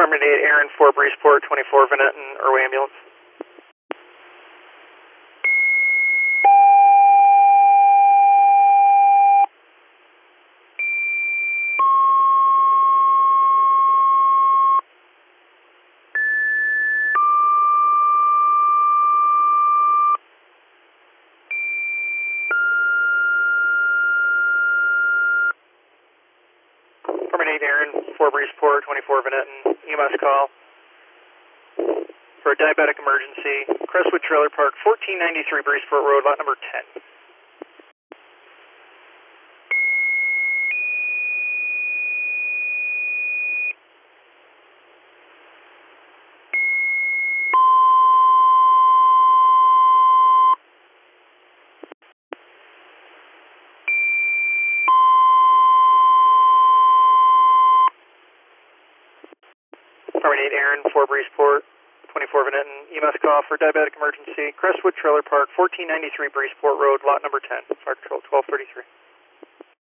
Department 8, Aaron 4, Breezeport, 24, Venetton, Irway Ambulance. Department 8, Aaron 4, Breezeport, 24, Venetton, EMS call for a diabetic emergency. Crestwood Trailer Park, 1493 Breezeport Road, lot number 10. Department 8, Aaron 4, Breezeport, 24, Venetton, EMS call for diabetic emergency. Crestwood Trailer Park, 1493 Breezeport Road, lot number 10. Fire Control 1233.